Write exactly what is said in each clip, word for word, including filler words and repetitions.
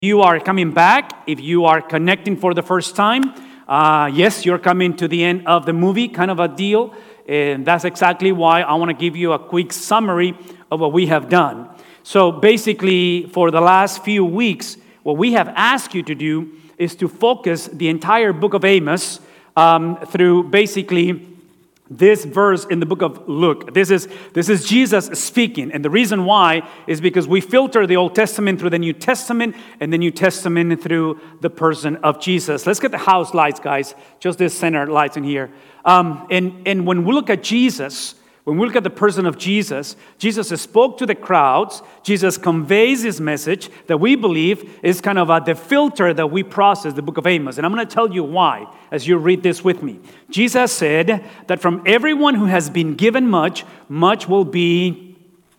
You are coming back, if you are connecting for the first time, uh, yes, you're coming to the end of the movie, kind of a deal. And that's exactly why I want to give you a quick summary of what we have done. So basically, for the last few weeks, what we have asked you to do is to focus the entire book of Amos um, through basically this verse in the book of Luke. This is, this is Jesus speaking. And the reason why is because we filter the Old Testament through the New Testament and the New Testament through the person of Jesus. Let's get the house lights, guys. Just this center lights in here. Um, and, and when we look at Jesus, when we look at the person of Jesus, Jesus spoke to the crowds. Jesus conveys his message that we believe is kind of uh, the filter that we process the book of Amos. And I'm going to tell you why as you read this with me. Jesus said that from everyone who has been given much, much will be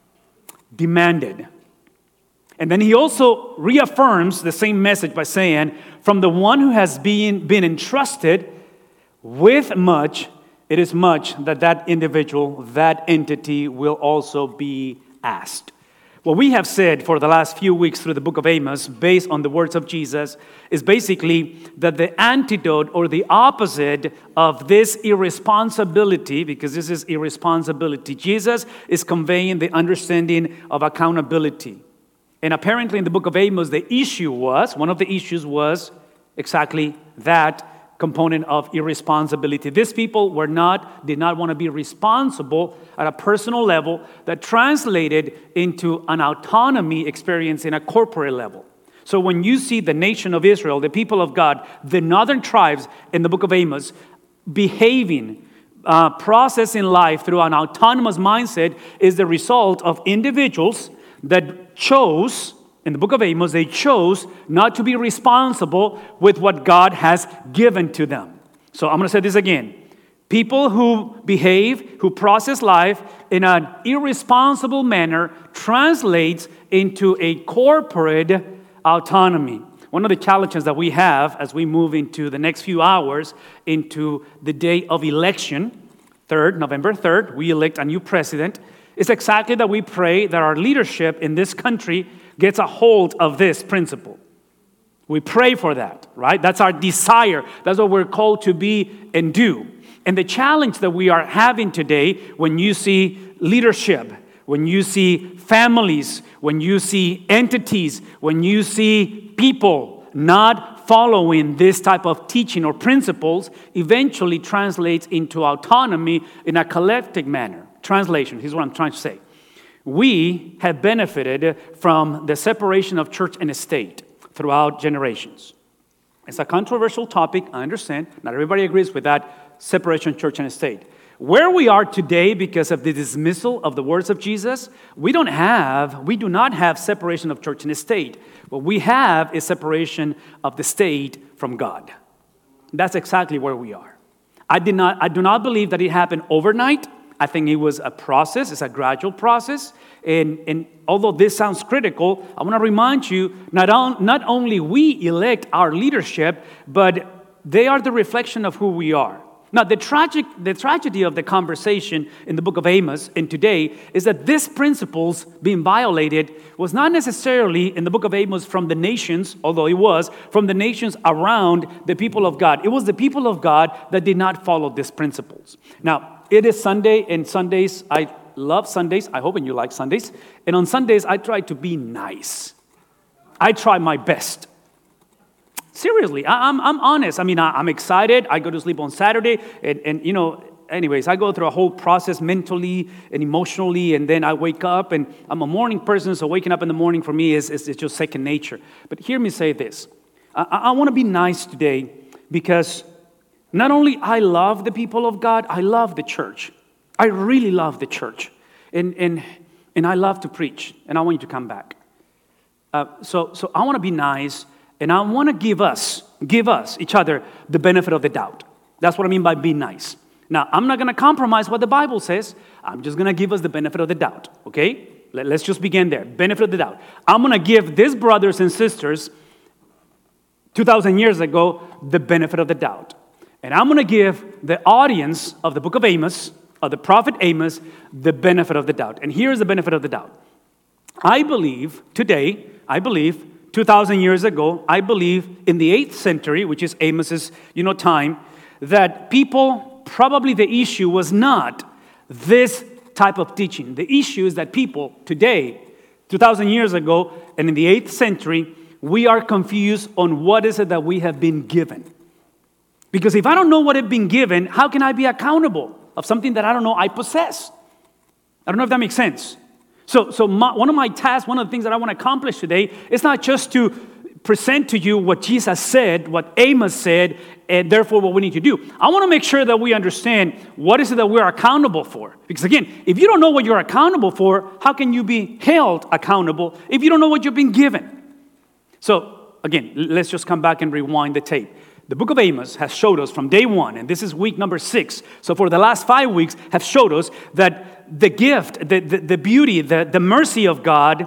demanded. And then he also reaffirms the same message by saying, from the one who has been, been entrusted with much, it is much that that individual, that entity will also be asked. What we have said for the last few weeks through the book of Amos, based on the words of Jesus, is basically that the antidote or the opposite of this irresponsibility, because this is irresponsibility, Jesus is conveying the understanding of accountability. And apparently in the book of Amos, the issue was, one of the issues was exactly that component of irresponsibility. These people were not, did not want to be responsible at a personal level that translated into an autonomy experience in a corporate level. So when you see the nation of Israel, the people of God, the northern tribes in the book of Amos, behaving, uh, processing life through an autonomous mindset is the result of individuals that chose, in the book of Amos, they chose not to be responsible with what God has given to them. So I'm going to say this again. People who behave, who process life in an irresponsible manner translates into a corporate autonomy. One of the challenges that we have as we move into the next few hours into the day of election, third, November third, we elect a new president, is exactly that we pray that our leadership in this country gets a hold of this principle. We pray for that, right? That's our desire. That's what we're called to be and do. And the challenge that we are having today, when you see leadership, when you see families, when you see entities, when you see people not following this type of teaching or principles, eventually translates into autonomy in a collective manner. Translation, here's what I'm trying to say. We have benefited from the separation of church and state throughout generations. It's a controversial topic, I understand. Not everybody agrees with that separation of church and state. Where we are today because of the dismissal of the words of Jesus, we don't have, we do not have separation of church and state. What we have is separation of the state from God. That's exactly where we are. I did not, I do not believe that it happened overnight. I think it was a process. It's a gradual process. And, and although this sounds critical, I want to remind you, not, on, not only we elect our leadership, but they are the reflection of who we are. Now, the tragic, the tragedy of the conversation in the book of Amos and today is that these principles being violated was not necessarily in the book of Amos from the nations, although it was, from the nations around the people of God. It was the people of God that did not follow these principles. Now, it is Sunday, and Sundays, I love Sundays. I hope you like Sundays. And on Sundays, I try to be nice. I try my best. Seriously, I, I'm I'm honest. I mean, I, I'm excited. I go to sleep on Saturday, and, and you know, anyways, I go through a whole process mentally and emotionally, and then I wake up, and I'm a morning person, so waking up in the morning for me is, is, is just second nature. But hear me say this. I, I want to be nice today because not only I love the people of God, I love the church. I really love the church. And and, and I love to preach, and I want you to come back. Uh, so, so I want to be nice, and I want to give us, give us, each other, the benefit of the doubt. That's what I mean by be nice. Now, I'm not going to compromise what the Bible says. I'm just going to give us the benefit of the doubt, okay? Let, let's just begin there. Benefit of the doubt. I'm going to give these brothers and sisters two thousand years ago the benefit of the doubt. And I'm going to give the audience of the book of Amos, of the prophet Amos, the benefit of the doubt. And here's the benefit of the doubt. I believe today, I believe two thousand years ago, I believe in the eighth century, which is Amos's, you know, time, that people, probably the issue was not this type of teaching. The issue is that people today, two thousand years ago, and in the eighth century, we are confused on what is it that we have been given. Because if I don't know what I've been given, how can I be accountable of something that I don't know I possess? I don't know if that makes sense. So, so my, one of my tasks, one of the things that I want to accomplish today is not just to present to you what Jesus said, what Amos said, and therefore what we need to do. I want to make sure that we understand what is it that we're accountable for. Because again, if you don't know what you're accountable for, how can you be held accountable if you don't know what you've been given? So again, let's just come back and rewind the tape. The book of Amos has showed us from day one, and this is week number six. So for the last five weeks have showed us that the gift, the, the, the beauty, the, the mercy of God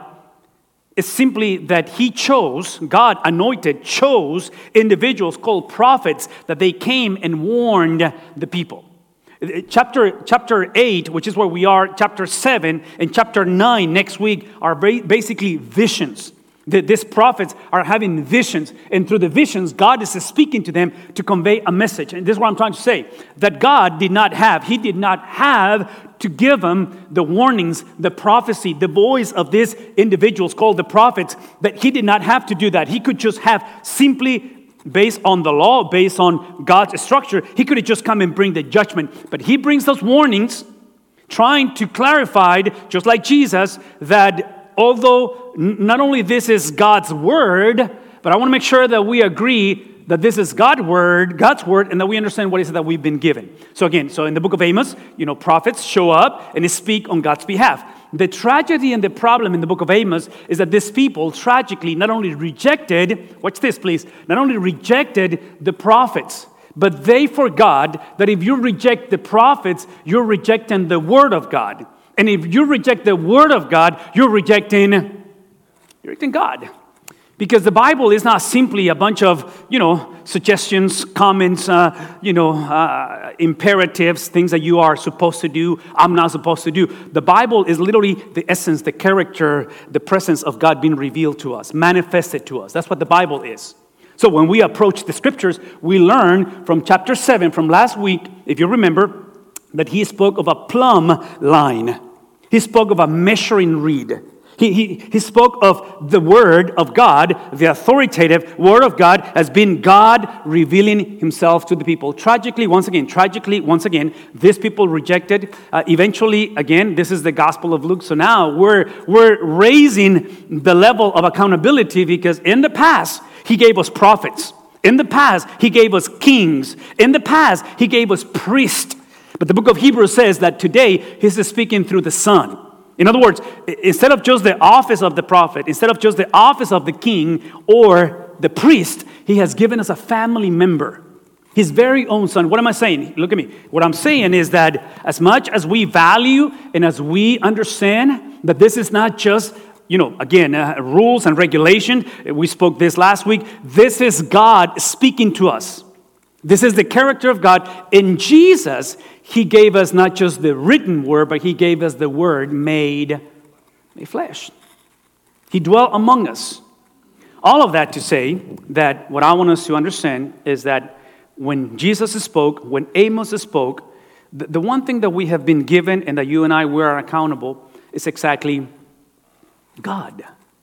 is simply that he chose, God anointed, chose individuals called prophets that they came and warned the people. Chapter, chapter eight, which is where we are, chapter seven, and chapter nine next week are basically visions. These prophets are having visions, and through the visions, God is speaking to them to convey a message. And this is what I'm trying to say, that God did not have, he did not have to give them the warnings, the prophecy, the voice of these individuals called the prophets, that he did not have to do that. He could just have simply, based on the law, based on God's structure, he could have just come and bring the judgment. But he brings those warnings, trying to clarify, just like Jesus, that although not only this is God's word, but I want to make sure that we agree that this is God's word, God's word, and that we understand what it is that we've been given. So again, so in the book of Amos, you know, prophets show up and they speak on God's behalf. The tragedy and the problem in the book of Amos is that these people tragically not only rejected, watch this please, not only rejected the prophets, but they forgot that if you reject the prophets, you're rejecting the word of God. And if you reject the word of God, you're rejecting, you're rejecting God. Because the Bible is not simply a bunch of, you know, suggestions, comments, uh, you know, uh, imperatives, things that you are supposed to do, I'm not supposed to do. The Bible is literally the essence, the character, the presence of God being revealed to us, manifested to us. That's what the Bible is. So when we approach the scriptures, we learn from chapter seven, from last week, if you remember, that he spoke of a plumb line. He spoke of a measuring reed. He, he, he spoke of the word of God, the authoritative word of God, as being God revealing himself to the people. Tragically, once again, tragically, once again, these people rejected. Uh, eventually, again, this is the Gospel of Luke. So now we're, we're raising the level of accountability because in the past, he gave us prophets. In the past, he gave us kings. In the past, he gave us priests. But the book of Hebrews says that today, he's speaking through the Son. In other words, instead of just the office of the prophet, instead of just the office of the king or the priest, he has given us a family member, his very own son. What am I saying? Look at me. What I'm saying is that as much as we value and as we understand that this is not just, you know, again, uh, rules and regulation, we spoke this last week, this is God speaking to us. This is the character of God. In Jesus, he gave us not just the written word, but he gave us the word made, made flesh. He dwelt among us. All of that to say that what I want us to understand is that when Jesus spoke, when Amos spoke, the, the one thing that we have been given and that you and I, we are accountable is exactly God.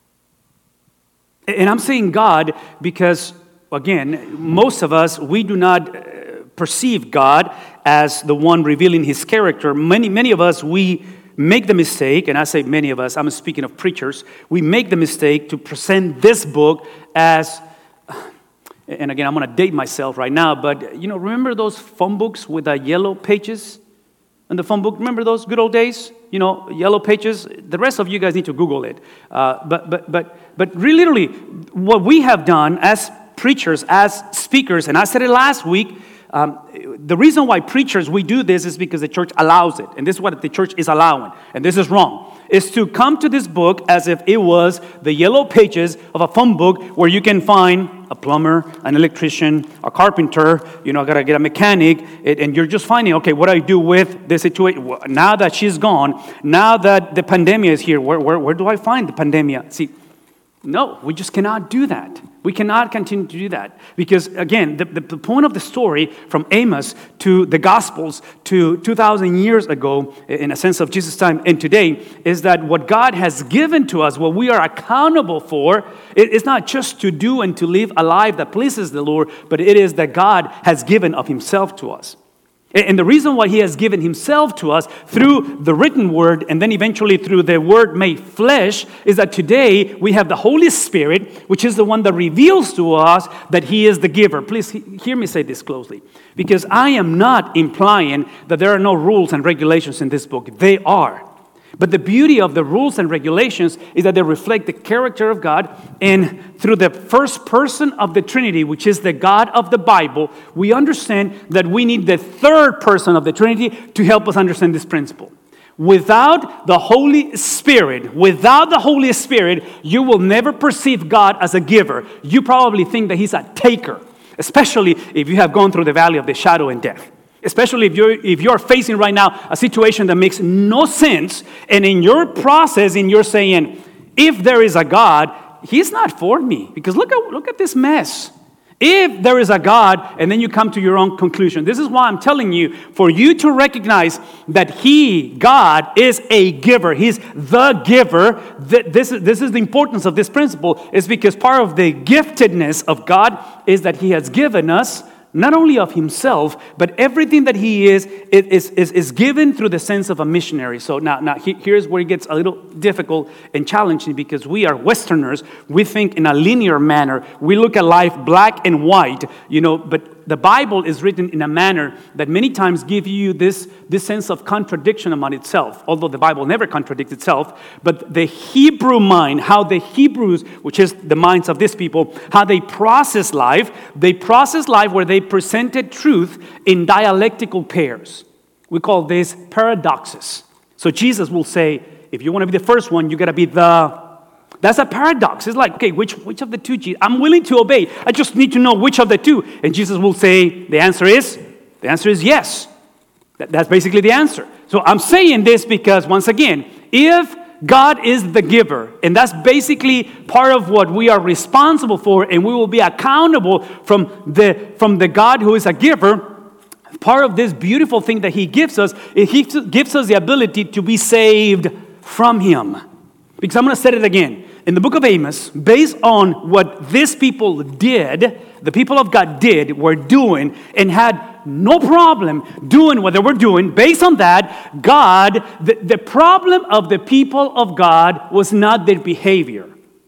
And I'm saying God because again, most of us, we do not uh, perceive God as the one revealing his character. Many, many of us, we make the mistake, and I say many of us, I'm speaking of preachers, we make the mistake to present this book as, and again, I'm going to date myself right now, but, you know, remember those phone books with the yellow pages in the phone book? Remember those good old days? You know, yellow pages. The rest of you guys need to Google it. Uh, but, but, but, but really, literally, what we have done as preachers, as speakers, and I said it last week, um, the reason why preachers, we do this is because the church allows it. And this is what the church is allowing. And this is wrong. Is to come to this book as if it was the yellow pages of a phone book where you can find a plumber, an electrician, a carpenter, you know, I got to get a mechanic, and you're just finding, okay, what do I do with this situation? Now that she's gone, now that the pandemic is here, where, where, where do I find the pandemic? See, No, we just cannot do that. We cannot continue to do that. Because, again, the, the, the point of the story from Amos to the Gospels to two thousand years ago, in a sense of Jesus' time and today, is that what God has given to us, what we are accountable for, it is not just to do and to live a life that pleases the Lord, but it is that God has given of himself to us. And the reason why he has given himself to us through the written word and then eventually through the word made flesh is that today we have the Holy Spirit, which is the one that reveals to us that he is the giver. Please hear me say this closely, because I am not implying that there are no rules and regulations in this book. They are. But the beauty of the rules and regulations is that they reflect the character of God. And through the first person of the Trinity, which is the God of the Bible, we understand that we need the third person of the Trinity to help us understand this principle. Without the Holy Spirit, without the Holy Spirit, you will never perceive God as a giver. You probably think that he's a taker, especially if you have gone through the valley of the shadow and death. Especially if you're, if you're facing right now a situation that makes no sense, and in your processing, you're saying, if there is a God, he's not for me. Because look at, look at this mess. If there is a God, and then you come to your own conclusion. This is why I'm telling you, for you to recognize that he, God, is a giver. He's the giver. This is, this is the importance of this principle, is because part of the giftedness of God is that he has given us not only of himself, but everything that he is, is, is, is given through the sense of a missionary. So now, now here's where it gets a little difficult and challenging, because we are Westerners. We think in a linear manner. We look at life black and white, you know, but the Bible is written in a manner that many times give you this, this sense of contradiction among itself, although the Bible never contradicts itself. But the Hebrew mind, how the Hebrews, which is the minds of these people, how they process life, they process life where they presented truth in dialectical pairs. We call this paradoxes. So Jesus will say, if you want to be the first one, you got to be the... That's a paradox. It's like, okay, which, which of the two, Jesus? I'm willing to obey. I just need to know which of the two. And Jesus will say, the answer is, the answer is yes. That, that's basically the answer. So I'm saying this because, once again, if God is the giver, and that's basically part of what we are responsible for, and we will be accountable from the, from the God who is a giver, part of this beautiful thing that he gives us, is he gives us the ability to be saved from him. Because I'm going to say it again. In the book of Amos, based on what these people did, the people of God did, were doing, and had no problem doing what they were doing, based on that, God, the, the problem of the people of God was not their behavior.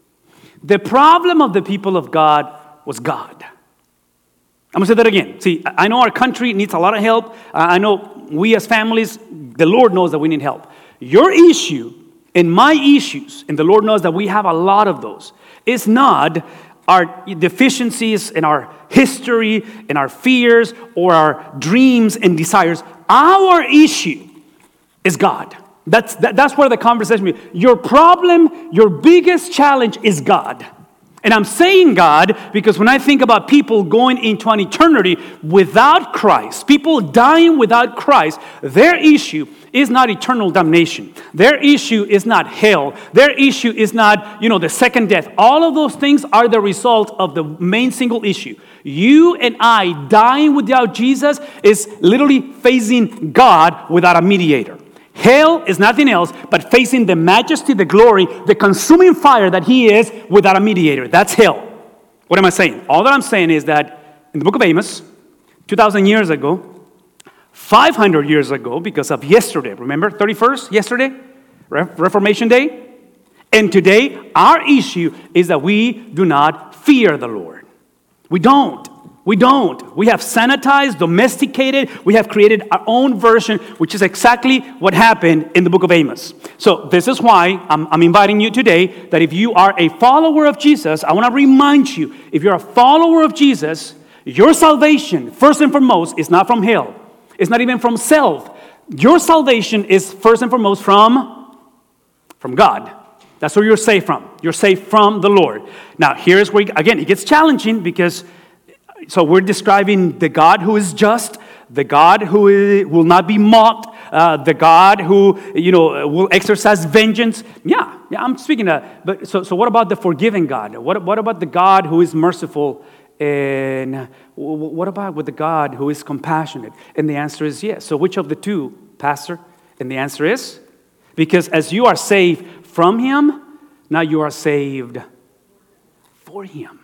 The problem of the people of God was God. I'm going to say that again. See, I know our country needs a lot of help. I know we as families, the Lord knows that we need help. Your issue and my issues, and the Lord knows that we have a lot of those, is not our deficiencies in our history and our fears or our dreams and desires. Our issue is God. That's, that, that's where the conversation is. Your problem, your biggest challenge is God. And I'm saying God because when I think about people going into an eternity without Christ, people dying without Christ, their issue is not eternal damnation. Their issue is not hell. Their issue is not, you know, the second death. All of those things are the result of the main single issue. You and I dying without Jesus is literally facing God without a mediator. Hell is nothing else but facing the majesty, the glory, the consuming fire that he is without a mediator. That's hell. What am I saying? All that I'm saying is that in the book of Amos, two thousand years ago, five hundred years ago, because of yesterday, remember, thirty-first, yesterday, Re- Reformation Day? And today, our issue is that we do not fear the Lord. We don't. We don't. We have sanitized, domesticated, we have created our own version, which is exactly what happened in the book of Amos. So this is why I'm, I'm inviting you today that if you are a follower of Jesus, I want to remind you, if you're a follower of Jesus, your salvation, first and foremost, is not from hell. It's not even from self. Your salvation is first and foremost from, from God. That's where you're saved from. You're saved from the Lord. Now, here's where, again, it gets challenging because so we're describing the God who is just, the God who will not be mocked, uh, the God who, you know, will exercise vengeance? Yeah, yeah, I'm speaking of, but so, so what about the forgiving God? What, what about the God who is merciful? And what about with the God who is compassionate? And the answer is yes. So which of the two, Pastor? And the answer is, because as you are saved from him, now you are saved for him.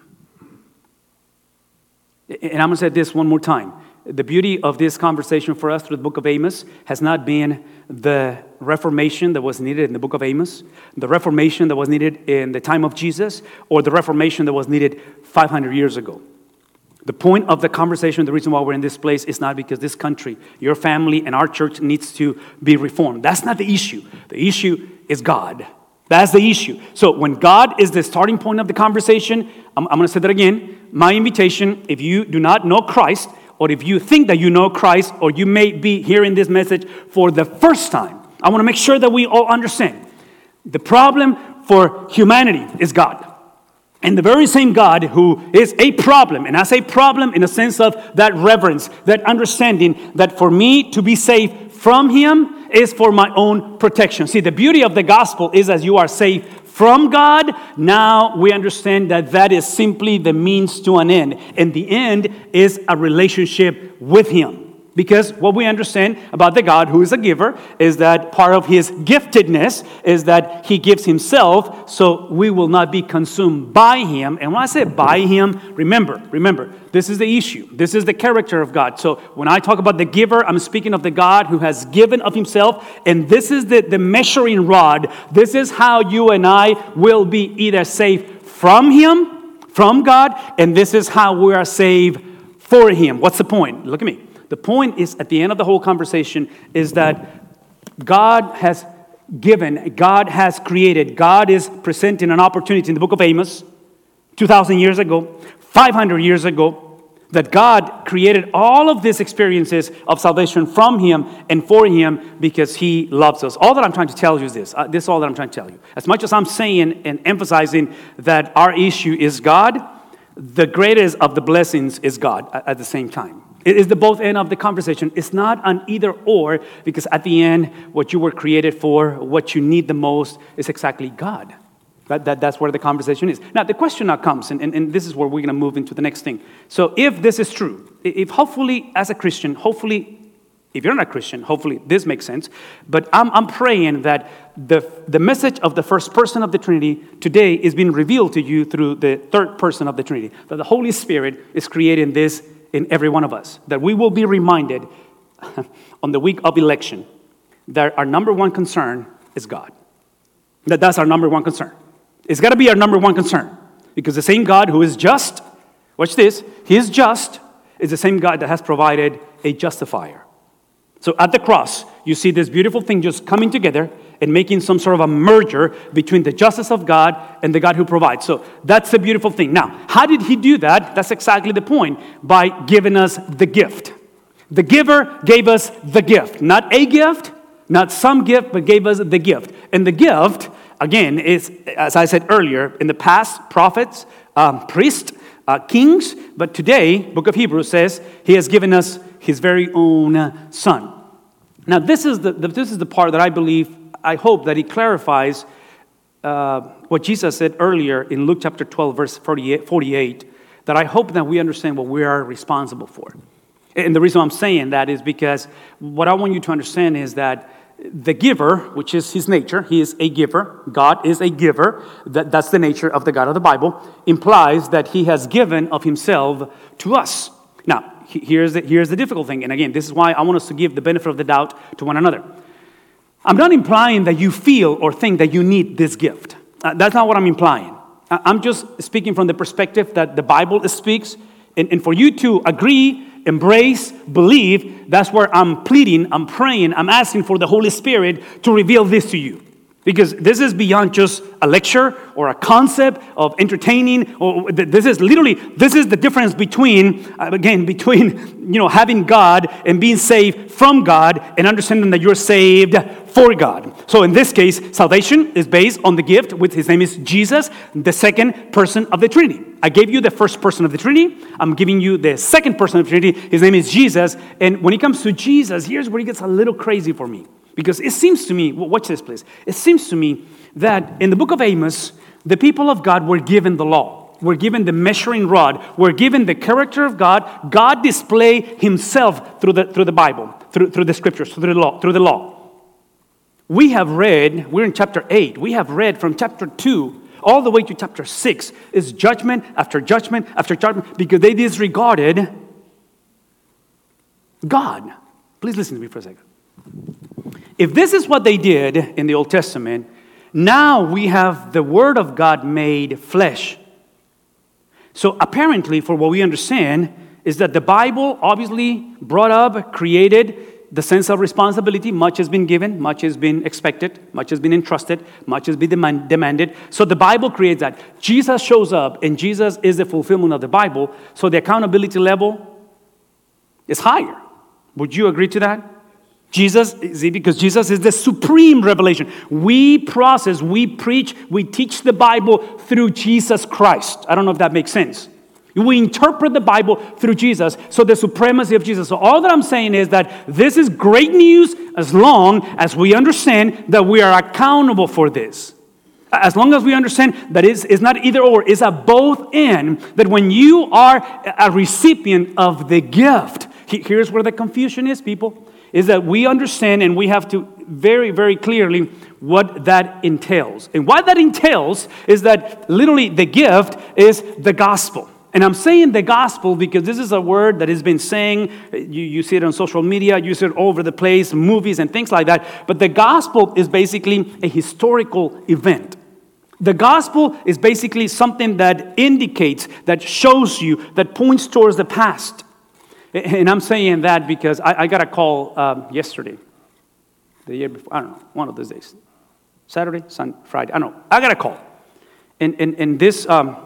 And I'm going to say this one more time. The beauty of this conversation for us through the book of Amos has not been the reformation that was needed in the book of Amos, the reformation that was needed in the time of Jesus, or the reformation that was needed five hundred years ago. The point of the conversation, the reason why we're in this place is not because this country, your family, and our church needs to be reformed. That's not the issue. The issue is God. That's the issue. So when God is the starting point of the conversation, I'm, I'm going to say that again. My invitation, if you do not know Christ, or if you think that you know Christ, or you may be hearing this message for the first time, I want to make sure that we all understand. The problem for humanity is God. And the very same God who is a problem, and I say problem in a sense of that reverence, that understanding that for me to be saved from him is for my own protection. See, the beauty of the gospel is as you are saved from God, now we understand that that is simply the means to an end. And the end is a relationship with him. Because what we understand about the God who is a giver is that part of his giftedness is that he gives himself, so we will not be consumed by him. And when I say by him, remember, remember, this is the issue. This is the character of God. So when I talk about the giver, I'm speaking of the God who has given of himself. And this is the, the measuring rod. This is how you and I will be either saved from him, from God, and this is how we are saved for him. What's the point? Look at me. The point is, at the end of the whole conversation, is that God has given, God has created, God is presenting an opportunity in the book of Amos, two thousand years ago, five hundred years ago, that God created all of these experiences of salvation from him and for him because he loves us. All that I'm trying to tell you is this. Uh, this is all that I'm trying to tell you. As much as I'm saying and emphasizing that our issue is God, the greatest of the blessings is God at, at the same time. It is the both end of the conversation. It's not an either or, because at the end, what you were created for, what you need the most, is exactly God. That, that, that's where the conversation is. Now, the question now comes, and, and, and this is where we're going to move into the next thing. So if this is true, if hopefully as a Christian, hopefully, if you're not a Christian, hopefully this makes sense. But I'm, I'm praying that the, the message of the first person of the Trinity today is being revealed to you through the third person of the Trinity. That the Holy Spirit is creating this in every one of us, that we will be reminded on the week of election that our number one concern is God. That that's our number one concern. It's got to be our number one concern, because the same God who is just, watch this, he is just, is the same God that has provided a justifier. So at the cross, you see this beautiful thing just coming together and making some sort of a merger between the justice of God and the God who provides. So that's the beautiful thing. Now, how did he do that? That's exactly the point. By giving us the gift. The giver gave us the gift. Not a gift, not some gift, but gave us the gift. And the gift, again, is, as I said earlier, in the past, prophets, um, priests, uh, kings. But today, book of Hebrews says, he has given us his very own son. Now, this is the, the this is the part that I believe, I hope that he clarifies uh, what Jesus said earlier in Luke chapter twelve, verse forty-eight, that I hope that we understand what we are responsible for. And the reason I'm saying that is because what I want you to understand is that the giver, which is his nature, he is a giver, God is a giver, that, that's the nature of the God of the Bible, implies that he has given of himself to us. Now, here's the, here's the difficult thing, and again, this is why I want us to give the benefit of the doubt to one another. I'm not implying that you feel or think that you need this gift. Uh, that's not what I'm implying. I'm just speaking from the perspective that the Bible speaks, and, and for you to agree, embrace, believe, that's where I'm pleading, I'm praying, I'm asking for the Holy Spirit to reveal this to you. Because this is beyond just a lecture or a concept of entertaining. Or this is literally, this is the difference between, again, between, you know, having God and being saved from God and understanding that you're saved for God. So in this case, salvation is based on the gift, which his name is Jesus, the second person of the Trinity. I gave you the first person of the Trinity. I'm giving you the second person of the Trinity. His name is Jesus. And when it comes to Jesus, here's where it gets a little crazy for me. Because it seems to me, watch this please. It seems to me that in the book of Amos, the people of God were given the law. Were given the measuring rod. Were given the character of God. God displayed himself through the, through the Bible, through, through the scriptures, through the law, through the law. We have read, we're in chapter eight. We have read from chapter two all the way to chapter six is judgment after judgment after judgment because they disregarded God. Please listen to me for a second. If this is what they did in the Old Testament, now we have the Word of God made flesh. So apparently, for what we understand, is that the Bible obviously brought up, created the sense of responsibility. Much has been given, much has been expected, much has been entrusted, much has been demand, demanded. So the Bible creates that. Jesus shows up, and Jesus is the fulfillment of the Bible. So the accountability level is higher. Would you agree to that? Jesus, see, because Jesus is the supreme revelation. We process, we preach, we teach the Bible through Jesus Christ. I don't know if that makes sense. We interpret the Bible through Jesus, so the supremacy of Jesus. So all that I'm saying is that this is great news as long as we understand that we are accountable for this. As long as we understand that it's, it's not either or, it's a both and, that when you are a recipient of the gift, here's where the confusion is, people, is that we understand and we have to very, very clearly what that entails. And what that entails is that literally the gift is the gospel. And I'm saying the gospel because this is a word that has been saying, you, you see it on social media, you see it all over the place, movies and things like that. But the gospel is basically a historical event. The gospel is basically something that indicates, that shows you, that points towards the past. And I'm saying that because I, I got a call um, yesterday, the year before, I don't know, one of those days. Saturday, Sunday, Friday, I don't know. I got a call. And, and, and this... Um,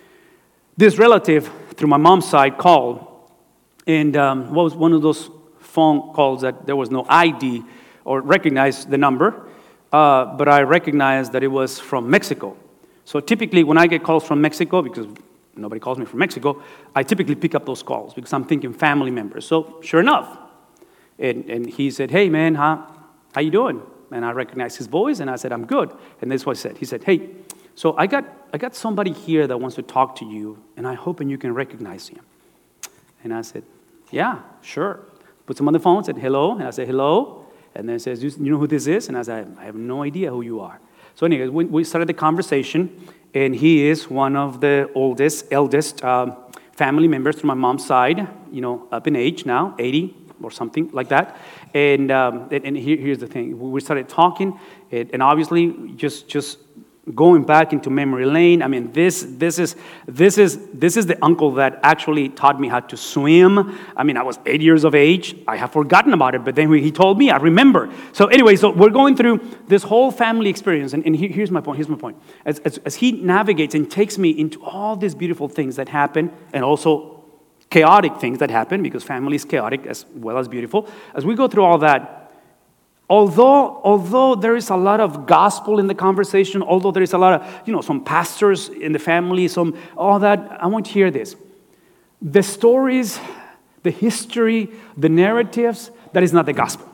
This relative, through my mom's side, called, and um, what was one of those phone calls that there was no I D or recognized the number, uh, but I recognized that it was from Mexico. So typically when I get calls from Mexico, because nobody calls me from Mexico, I typically pick up those calls because I'm thinking family members. So sure enough, and, and he said, hey man, huh, how you doing? And I recognized his voice, and I said, I'm good. And this is what he said. He said, hey, so I got I got somebody here that wants to talk to you, and I'm hoping you can recognize him. And I said, yeah, sure. Put him on the phone, said hello, and I said hello. And then says, you know who this is? And I said, I have no idea who you are. So anyway, we, we started the conversation, and he is one of the oldest, eldest um, family members from my mom's side, you know, up in age now, eighty or something like that. And um, and, and here, here's the thing. We started talking, and, and obviously just just... going back into memory lane. I mean, this this is this is this is the uncle that actually taught me how to swim. I mean, I was eight years of age. I have forgotten about it, but then when he told me, I remember. So anyway, so we're going through this whole family experience, and, and here's my point. Here's my point. As, as as he navigates and takes me into all these beautiful things that happen, and also chaotic things that happen, because family is chaotic as well as beautiful. As we go through all that. Although, although there is a lot of gospel in the conversation, although there is a lot of, you know, some pastors in the family, some, all that, I want you to hear this. The stories, the history, the narratives, that is not the gospel.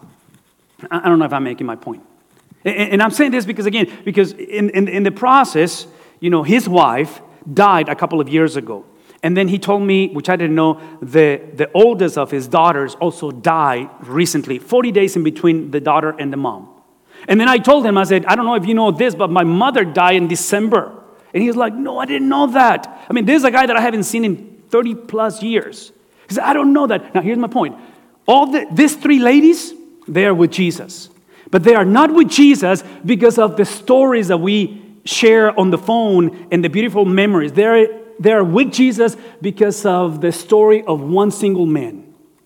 I don't know if I'm making my point. And, and I'm saying this because, again, because in, in, in the process, you know, his wife died a couple of years ago. And then he told me, which I didn't know, the, the oldest of his daughters also died recently, forty days in between the daughter and the mom. And then I told him, I said, I don't know if you know this, but my mother died in December. And he was like, no, I didn't know that. I mean, this is a guy that I haven't seen in thirty plus years. He said, I don't know that. Now, here's my point. All the, these three ladies, they are with Jesus. But they are not with Jesus because of the stories that we share on the phone and the beautiful memories. They're They're with Jesus because of the story of one single man.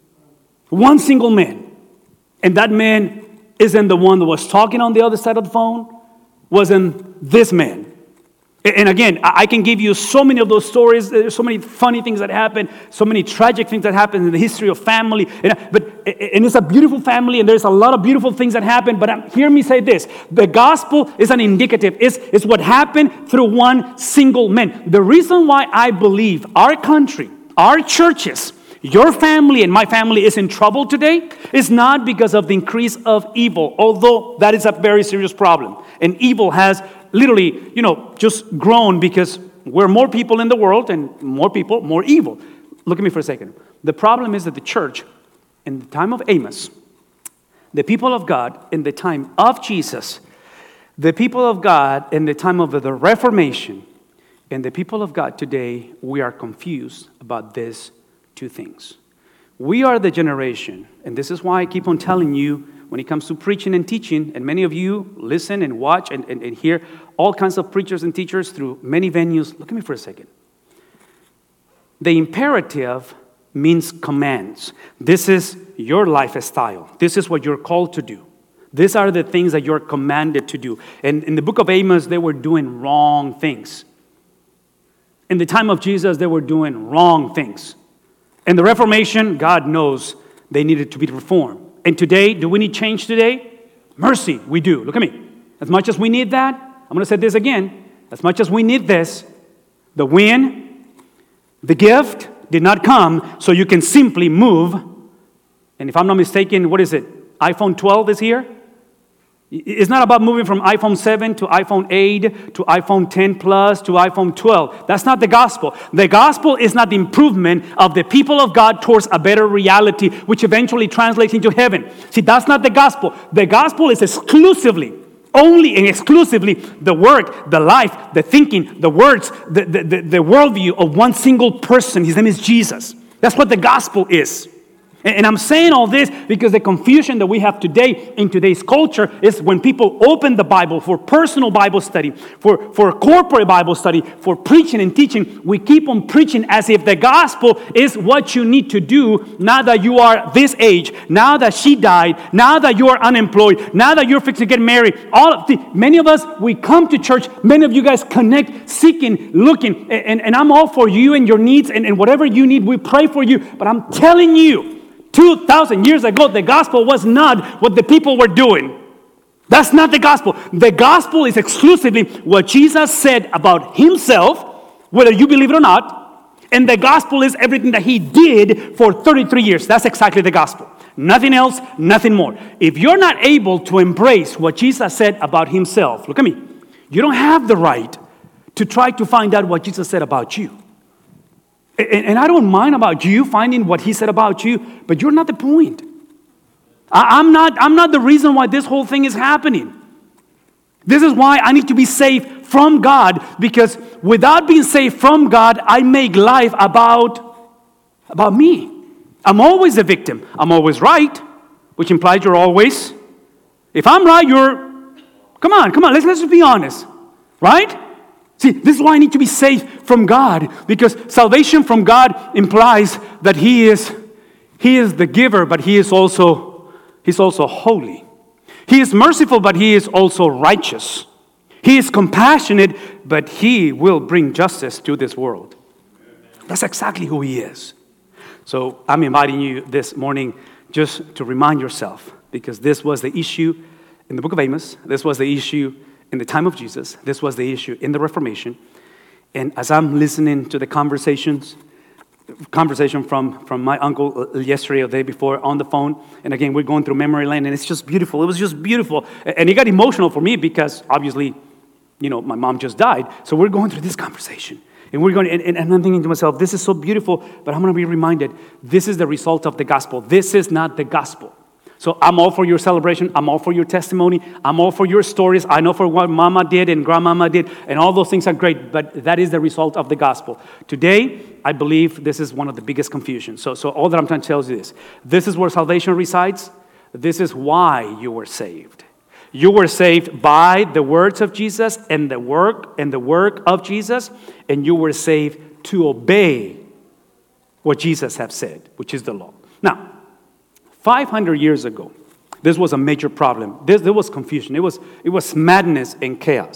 One single man. And that man isn't the one that was talking on the other side of the phone. Wasn't this man. And again, I can give you so many of those stories. There's so many funny things that happen, so many tragic things that happen in the history of family. But and it's a beautiful family, and there's a lot of beautiful things that happen. But hear me say this: the gospel is an indicative. It's, it's what happened through one single man. The reason why I believe our country, our churches, your family and my family is in trouble today is not because of the increase of evil, although that is a very serious problem. And evil has literally, you know, just grown because we're more people in the world and more people, more evil. Look at me for a second. The problem is that the church, in the time of Amos, the people of God in the time of Jesus, the people of God in the time of the Reformation, and the people of God today, we are confused about these two things. We are the generation, and this is why I keep on telling you when it comes to preaching and teaching, and many of you listen and watch and, and, and hear all kinds of preachers and teachers through many venues. Look at me for a second. The imperative means commands. This is your lifestyle. This is what you're called to do. These are the things that you're commanded to do. And in the book of Amos, they were doing wrong things. In the time of Jesus, they were doing wrong things. In the Reformation, God knows they needed to be reformed. And today, do we need change today? Mercy, we do. Look at me. As much as we need that, I'm going to say this again. As much as we need this, the win, the gift did not come so you can simply move. And if I'm not mistaken, what is it? iPhone twelve is here. It's not about moving from iPhone seven to iPhone eight to iPhone ten Plus to iPhone twelve. That's not the gospel. The gospel is not the improvement of the people of God towards a better reality, which eventually translates into heaven. See, that's not the gospel. The gospel is exclusively, only and exclusively the work, the life, the thinking, the words, the, the, the, the worldview of one single person. His name is Jesus. That's what the gospel is. And I'm saying all this because the confusion that we have today in today's culture is when people open the Bible for personal Bible study, for, for corporate Bible study, for preaching and teaching, we keep on preaching as if the gospel is what you need to do now that you are this age, now that she died, now that you are unemployed, now that you're fixing to get married. All of the, many of us, we come to church, many of you guys connect, seeking, looking, and, and, and I'm all for you and your needs, and, and whatever you need, we pray for you. But I'm telling you, two thousand years ago, the gospel was not what the people were doing. That's not the gospel. The gospel is exclusively what Jesus said about himself, whether you believe it or not. And the gospel is everything that he did for thirty-three years. That's exactly the gospel. Nothing else, nothing more. If you're not able to embrace what Jesus said about himself, look at me, you don't have the right to try to find out what Jesus said about you. And, and I don't mind about you finding what he said about you, but you're not the point. I, I'm not, I'm not the reason why this whole thing is happening. This is why I need to be saved from God, because without being saved from God, I make life about, about me. I'm always a victim. I'm always right, which implies you're always. If I'm right, you're, come on, come on, let's, let's just be honest, right? See, this is why I need to be saved from God, because salvation from God implies that He is, He is the giver, but He is also, He's also holy. He is merciful, but He is also righteous. He is compassionate, but He will bring justice to this world. That's exactly who He is. So I'm inviting you this morning just to remind yourself, because this was the issue in the book of Amos. This was the issue in the time of Jesus. This was the issue in the Reformation. And as I'm listening to the conversations, conversation from, from my uncle yesterday or the day before on the phone, and again, we're going through memory lane, and it's just beautiful. It was just beautiful. And it got emotional for me because obviously, you know, my mom just died. So we're going through this conversation. And we're going, and, and I'm thinking to myself, this is so beautiful, but I'm going to be reminded, this is the result of the gospel. This is not the gospel. So I'm all for your celebration. I'm all for your testimony. I'm all for your stories. I know for what mama did and grandmama did, and all those things are great, but that is the result of the gospel. Today, I believe this is one of the biggest confusions. So, so all that I'm trying to tell you is, this is where salvation resides. This is why you were saved. You were saved by the words of Jesus and the work and the work of Jesus, and you were saved to obey what Jesus has said, which is the law. Now, five hundred years ago, this was a major problem. This, there was confusion. It was, it was madness and chaos.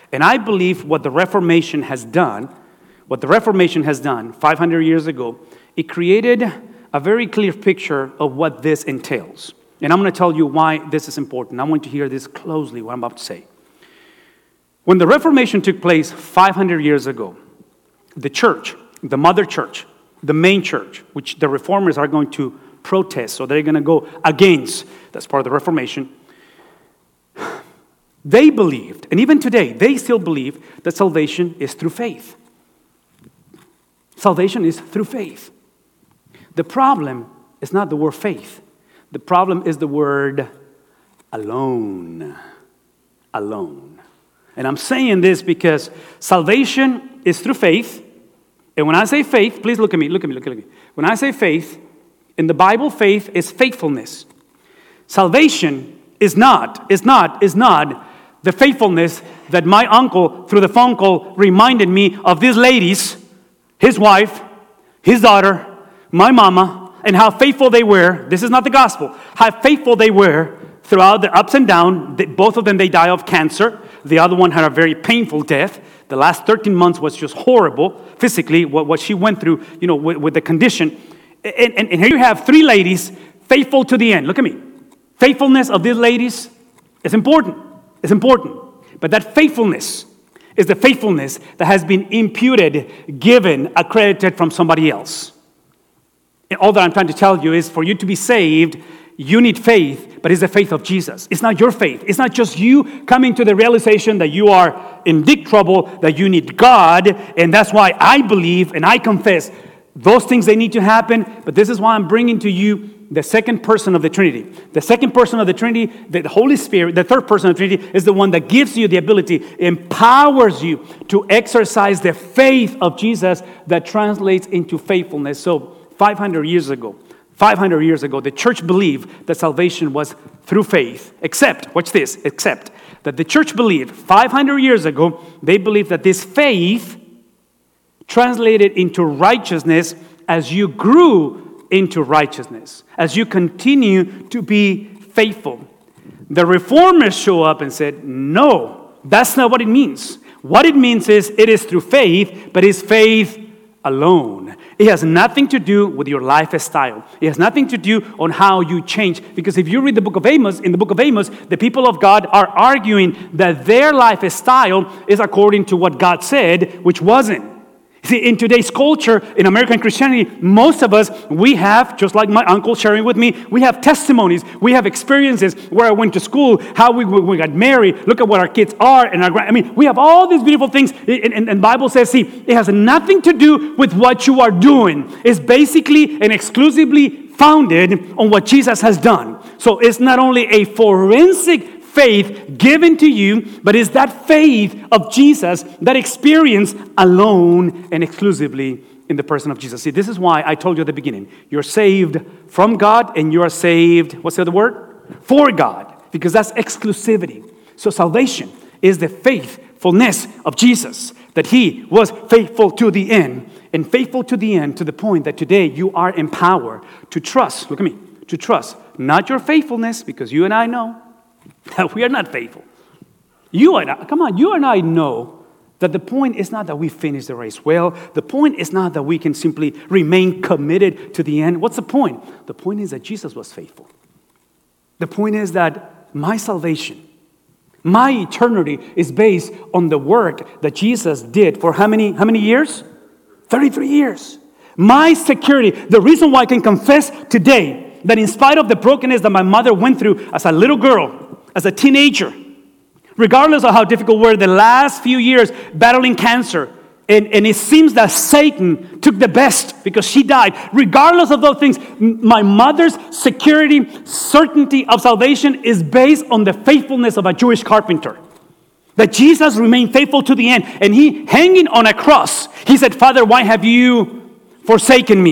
And I believe what the Reformation has done, what the Reformation has done five hundred years ago, it created a very clear picture of what this entails. And I'm going to tell you why this is important. I want you to hear this closely, what I'm about to say. When the Reformation took place five hundred years ago, the church, the mother church, the main church, which the reformers are going to protest, so they're going to go against, that's part of the Reformation, they believed, and even today, they still believe that salvation is through faith. Salvation is through faith. The problem is not the word faith. The problem is the word alone. Alone. And I'm saying this because salvation is through faith. And when I say faith, please look at me, look at me, look at me. When I say faith, in the Bible, faith is faithfulness. Salvation is not, is not, is not the faithfulness that my uncle, through the phone call, reminded me of these ladies, his wife, his daughter, my mama, and how faithful they were. This is not the gospel. How faithful they were throughout the ups and downs. Both of them, they died of cancer. The other one had a very painful death. The last thirteen months was just horrible, physically, what, what she went through, you know, with, with the condition. And, and, and here you have three ladies, faithful to the end. Look at me. Faithfulness of these ladies is important. It's important. But that faithfulness is the faithfulness that has been imputed, given, accredited from somebody else. And all that I'm trying to tell you is for you to be saved, you need faith, but it's the faith of Jesus. It's not your faith. It's not just you coming to the realization that you are in deep trouble, that you need God, and that's why I believe and I confess those things, they need to happen, but this is why I'm bringing to you the second person of the Trinity. The second person of the Trinity, the Holy Spirit, the third person of the Trinity, is the one that gives you the ability, empowers you to exercise the faith of Jesus that translates into faithfulness. So five hundred years ago, five hundred years ago, the church believed that salvation was through faith, except, watch this, except that the church believed five hundred years ago, they believed that this faith translated into righteousness as you grew into righteousness, as you continue to be faithful. The reformers show up and said, no, that's not what it means. What it means is it is through faith, but it's faith alone. It has nothing to do with your lifestyle. It has nothing to do on how you change. Because if you read the book of Amos, in the book of Amos, the people of God are arguing that their lifestyle is according to what God said, which wasn't. See, in today's culture, in American Christianity, most of us, we have, just like my uncle sharing with me, we have testimonies, we have experiences where I went to school, how we, we got married, look at what our kids are, and our, I mean, we have all these beautiful things, and, and, and the Bible says, see, it has nothing to do with what you are doing. It's basically and exclusively founded on what Jesus has done. So it's not only a forensic faith given to you, but is that faith of Jesus, that experience alone and exclusively in the person of Jesus. See, this is why I told you at the beginning, you're saved from God and you are saved, what's the other word? For God, because that's exclusivity. So salvation is the faithfulness of Jesus, that he was faithful to the end, and faithful to the end to the point that today you are empowered to trust, look at me, to trust, not your faithfulness, because you and I know we are not faithful. You and I, come on, you and I know that the point is not that we finish the race well. The point is not that we can simply remain committed to the end. What's the point? The point is that Jesus was faithful. The point is that my salvation, my eternity is based on the work that Jesus did for how many, how many years? thirty-three years. My security, the reason why I can confess today that in spite of the brokenness that my mother went through as a little girl, as a teenager, regardless of how difficult were the last few years battling cancer, and, and it seems that Satan took the best because she died. Regardless of those things, my mother's security, certainty of salvation is based on the faithfulness of a Jewish carpenter. That Jesus remained faithful to the end, and he, hanging on a cross, he said, Father, why have you forsaken me?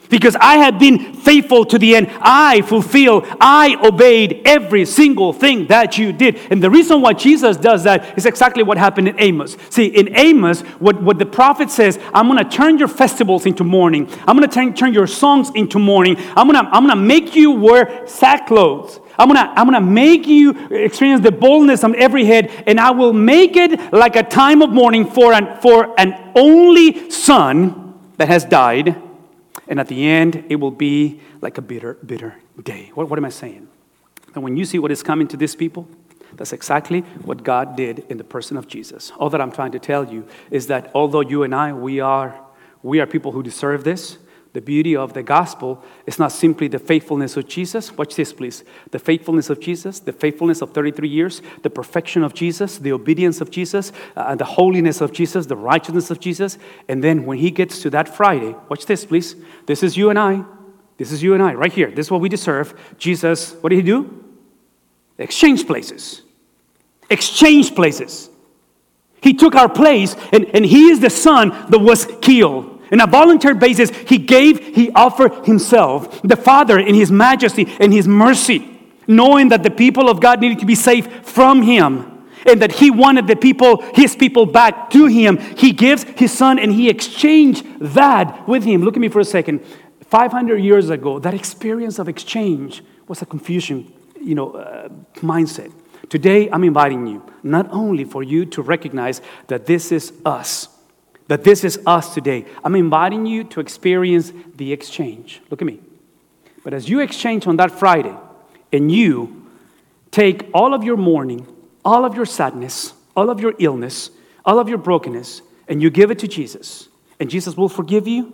Because I have been faithful to the end. I fulfilled, I obeyed every single thing that you did. And the reason why Jesus does that is exactly what happened in Amos. See, in Amos, what, what the prophet says, I'm going to turn your festivals into mourning. I'm going to turn, turn your songs into mourning. I'm going to I'm going to make you wear sackcloth. I'm going to I'm going to make you experience the boldness on every head, and I will make it like a time of mourning for an, for an only son that has died. And at the end, it will be like a bitter, bitter day. What, what am I saying? And when you see what is coming to these people, that's exactly what God did in the person of Jesus. All that I'm trying to tell you is that although you and I, we are, we are people who deserve this, the beauty of the gospel is not simply the faithfulness of Jesus. Watch this, please. The faithfulness of Jesus, the faithfulness of thirty-three years, the perfection of Jesus, the obedience of Jesus, uh, the holiness of Jesus, the righteousness of Jesus. And then when he gets to that Friday, watch this, please. This is you and I. This is you and I right here. This is what we deserve. Jesus, what did he do? Exchange places. Exchange places. He took our place, and, and he is the son that was killed. On a voluntary basis, he gave, he offered himself, the Father in his majesty and his mercy, knowing that the people of God needed to be saved from him and that he wanted the people, his people back to him. He gives his son and he exchanged that with him. Look at me for a second. five hundred years ago, that experience of exchange was a confusion, you know, uh, mindset. Today, I'm inviting you, not only for you to recognize that this is us, that this is us today. I'm inviting you to experience the exchange. Look at me. But as you exchange on that Friday, and you take all of your mourning, all of your sadness, all of your illness, all of your brokenness, and you give it to Jesus, and Jesus will forgive you,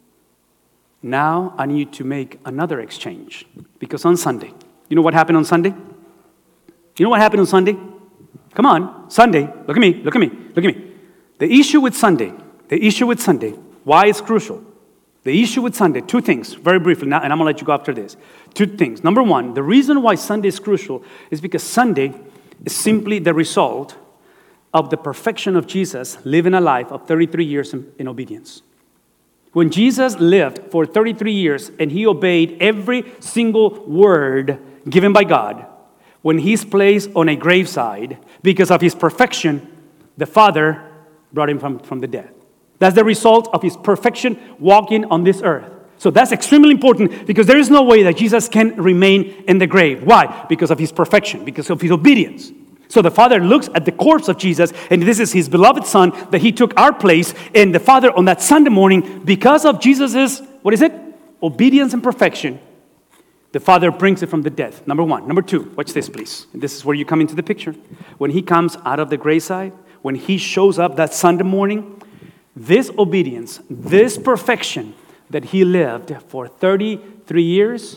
now I need you to make another exchange. Because on Sunday, you know what happened on Sunday? You know what happened on Sunday? Come on, Sunday, look at me, look at me, look at me. The issue with Sunday, the issue with Sunday, why it's crucial. The issue with Sunday, two things, very briefly, now, and I'm going to let you go after this. Two things. Number one, the reason why Sunday is crucial is because Sunday is simply the result of the perfection of Jesus living a life of thirty-three years in, in obedience. When Jesus lived for thirty-three years and he obeyed every single word given by God, when he's placed on a graveside because of his perfection, the Father brought him from, from the dead. That's the result of his perfection walking on this earth. So that's extremely important because there is no way that Jesus can remain in the grave. Why? Because of his perfection, because of his obedience. So the Father looks at the corpse of Jesus, and this is his beloved Son that he took our place. And the Father on that Sunday morning, because of Jesus's, what is it? Obedience and perfection, the Father brings it from the dead. Number one. Number two, watch this, please. And this is where you come into the picture. When he comes out of the graveside, when he shows up that Sunday morning, this obedience, this perfection that he lived for thirty-three years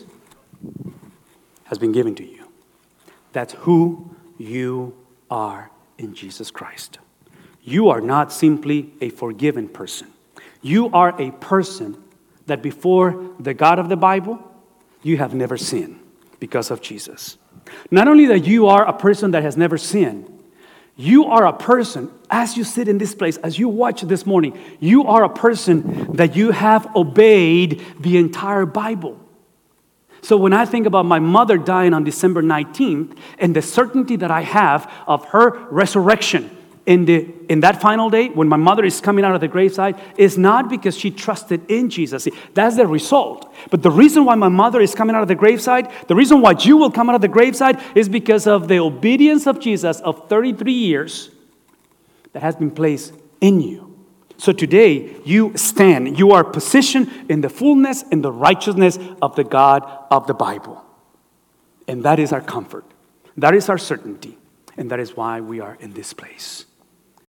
has been given to you. That's who you are in Jesus Christ. You are not simply a forgiven person. You are a person that before the God of the Bible, you have never sinned because of Jesus. Not only that you are a person that has never sinned, you are a person, as you sit in this place, as you watch this morning, you are a person that you have obeyed the entire Bible. So when I think about my mother dying on December nineteenth and the certainty that I have of her resurrection in the in that final day, when my mother is coming out of the graveside, is not because she trusted in Jesus. See, that's the result. But the reason why my mother is coming out of the graveside, the reason why you will come out of the graveside is because of the obedience of Jesus of thirty-three years that has been placed in you. So today, you stand, you are positioned in the fullness and the righteousness of the God of the Bible. And that is our comfort. That is our certainty. And that is why we are in this place.